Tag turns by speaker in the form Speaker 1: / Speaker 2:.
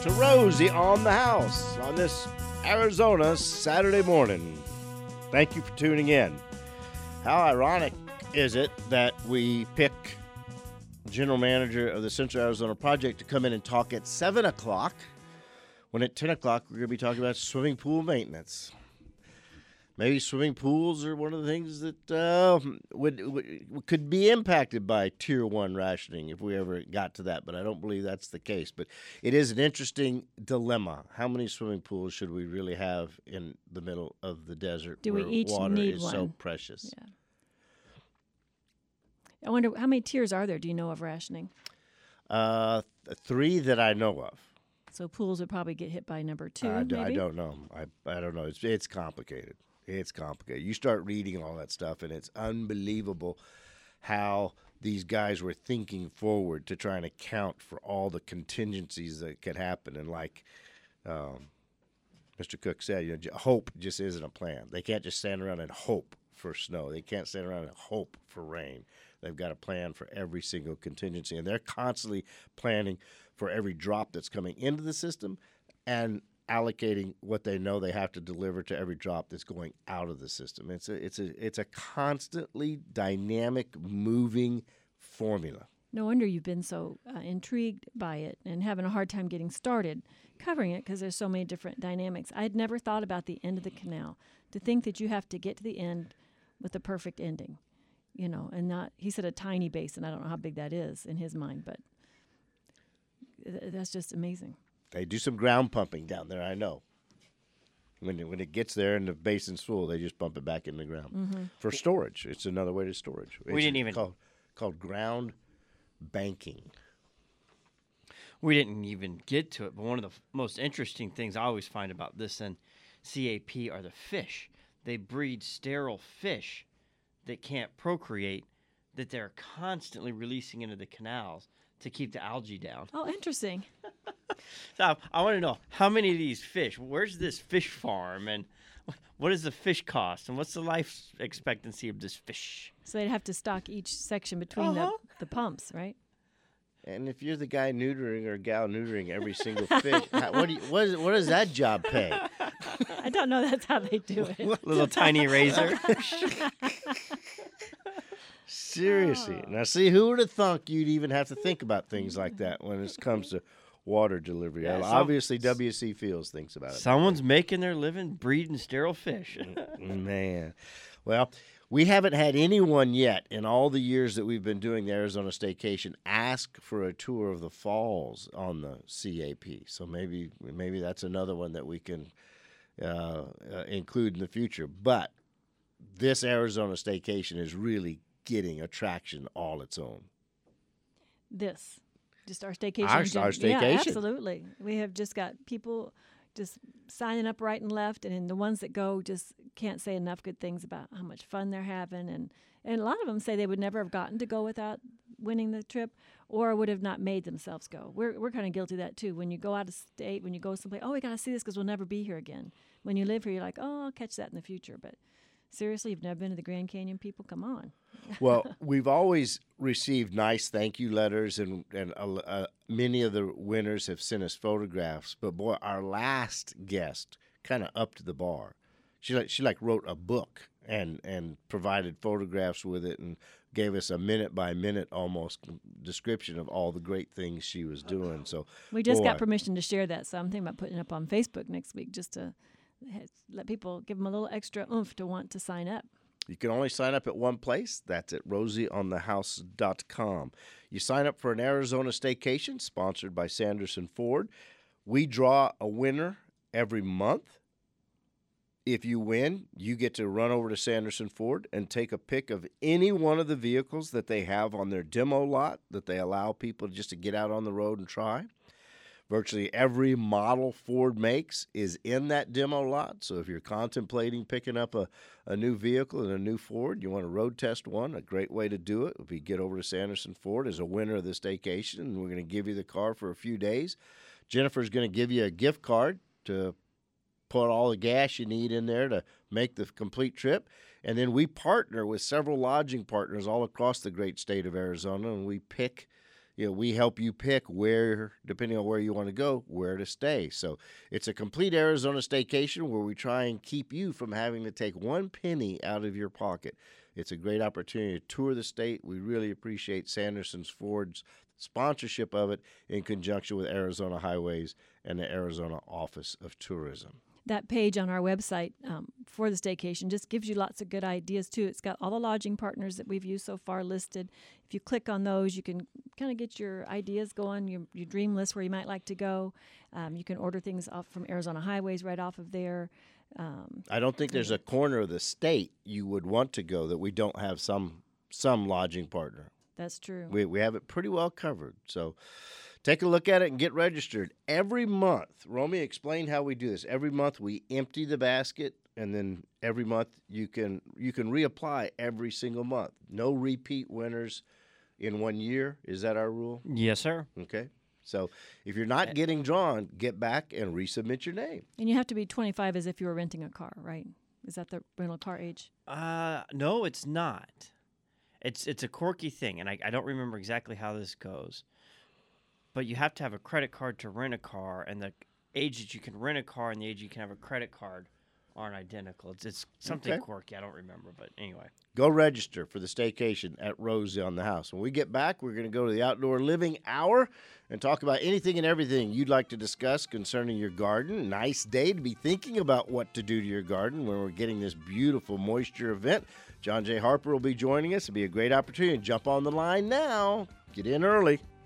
Speaker 1: to Rosie on the House on this Arizona Saturday morning. Thank you for tuning in. How ironic is it that we pick General Manager of the Central Arizona Project to come in and talk at 7 o'clock when at 10 o'clock we're going to be talking about swimming pool maintenance. Maybe swimming pools are one of the things that could be impacted by Tier 1 rationing if we ever got to that, but I don't believe that's the case. But it is an interesting dilemma. How many swimming pools should we really have in the middle of the desert
Speaker 2: where
Speaker 1: we each water
Speaker 2: need
Speaker 1: is
Speaker 2: one?
Speaker 1: So precious?
Speaker 2: Yeah. I wonder, how many tiers are there, do you know, of rationing?
Speaker 1: 3 that I know of.
Speaker 2: So pools would probably get hit by number 2,
Speaker 1: I
Speaker 2: maybe?
Speaker 1: don't know. I don't know. It's complicated. It's complicated. You start reading all that stuff, and it's unbelievable how these guys were thinking forward to try and account for all the contingencies that could happen. And like Mr. Cook said, hope just isn't a plan. They can't just stand around and hope for snow. They can't stand around and hope for rain. They've got a plan for every single contingency, and they're constantly planning for every drop that's coming into the system and allocating what they know they have to deliver to every drop that's going out of the system. It's a constantly dynamic, moving formula.
Speaker 2: No wonder you've been so intrigued by it and having a hard time getting started covering it because there's so many different dynamics. I had never thought about the end of the canal, to think that you have to get to the end with a perfect ending, and not, he said a tiny basin. I don't know how big that is in his mind, but that's just amazing.
Speaker 1: They do some ground pumping down there, I know. When it gets there and the basin's full, they just pump it back in the ground for storage. It's another way to storage.
Speaker 3: We didn't even
Speaker 1: called ground banking.
Speaker 3: We didn't even get to it, but one of the most interesting things I always find about this and CAP are the fish. They breed sterile fish that can't procreate, that they're constantly releasing into the canals to keep the algae down.
Speaker 2: Oh, interesting.
Speaker 3: So I want to know, how many of these fish, where's this fish farm, and what does the fish cost, and what's the life expectancy of this fish?
Speaker 2: So they'd have to stock each section between the pumps, right?
Speaker 1: And if you're the guy neutering or gal neutering every single fish, what does that job pay?
Speaker 2: I don't know. That's how they do it.
Speaker 3: Little tiny razor.
Speaker 1: Seriously. Now, see, who would have thunk you'd even have to think about things like that when it comes to water delivery?
Speaker 3: Yeah,
Speaker 1: obviously, W.C. Fields thinks about it.
Speaker 3: Someone's making their living breeding sterile fish.
Speaker 1: Man. Well, we haven't had anyone yet in all the years that we've been doing the Arizona Staycation ask for a tour of the falls on the CAP. So maybe that's another one that we can include in the future. But this Arizona Staycation is really getting attraction all its own.
Speaker 2: Just our staycation.
Speaker 1: Our staycation.
Speaker 2: Yeah, absolutely. We have just got people just signing up right and left, and the ones that go just can't say enough good things about how much fun they're having, and a lot of them say they would never have gotten to go without winning the trip, or would have not made themselves go. We're kind of guilty of that too. When you go out of state, when you go someplace, we got to see this because we'll never be here again. When you live here, you're like, I'll catch that in the future, but seriously, you've never been to the Grand Canyon, people? Come on.
Speaker 1: Well, we've always received nice thank you letters, and many of the winners have sent us photographs. But boy, our last guest kind of upped the bar. She wrote a book and provided photographs with it and gave us a minute by minute almost description of all the great things she was doing. So
Speaker 2: we just got permission to share that, so I'm thinking about putting it up on Facebook next week just to let people, give them a little extra oomph to want to sign up.
Speaker 1: You can only sign up at one place. That's at rosieonthehouse.com. You sign up for an Arizona Staycation sponsored by Sanderson Ford. We draw a winner every month. If you win, you get to run over to Sanderson Ford and take a pic of any one of the vehicles that they have on their demo lot that they allow people just to get out on the road and try. Virtually every model Ford makes is in that demo lot. So if you're contemplating picking up a new vehicle and a new Ford, you want to road test one, a great way to do it would be get over to Sanderson Ford as a winner of the staycation, and we're going to give you the car for a few days. Jennifer's going to give you a gift card to put all the gas you need in there to make the complete trip. And then we partner with several lodging partners all across the great state of Arizona, and we pick we help you pick where, depending on where you want to go, where to stay. So it's a complete Arizona staycation where we try and keep you from having to take one penny out of your pocket. It's a great opportunity to tour the state. We really appreciate Sanderson's Ford's sponsorship of it in conjunction with Arizona Highways and the Arizona Office of Tourism.
Speaker 2: That page on our website for the staycation just gives you lots of good ideas, too. It's got all the lodging partners that we've used so far listed. If you click on those, you can kind of get your ideas going, your dream list where you might like to go. You can order things off from Arizona Highways right off of there.
Speaker 1: I don't think there's a corner of the state you would want to go that we don't have some lodging partner.
Speaker 2: That's true.
Speaker 1: We have it pretty well covered. So take a look at it and get registered. Every month, Romy, explain how we do this. Every month we empty the basket, and then every month you can reapply every single month. No repeat winners in 1 year. Is that our rule?
Speaker 3: Yes, sir.
Speaker 1: Okay. So if you're not getting drawn, get back and resubmit your name.
Speaker 2: And you have to be 25 as if you were renting a car, right? Is that the rental car age?
Speaker 3: No, it's not. It's a quirky thing, and I don't remember exactly how this goes. But you have to have a credit card to rent a car, and the age that you can rent a car and the age you can have a credit card aren't identical. It's something quirky. I don't remember, but anyway.
Speaker 1: Go register for the staycation at Rosie on the House. When we get back, we're going to go to the Outdoor Living Hour and talk about anything and everything you'd like to discuss concerning your garden. Nice day to be thinking about what to do to your garden when we're getting this beautiful moisture event. John J. Harper will be joining us. It'll be a great opportunity to jump on the line now. Get in early.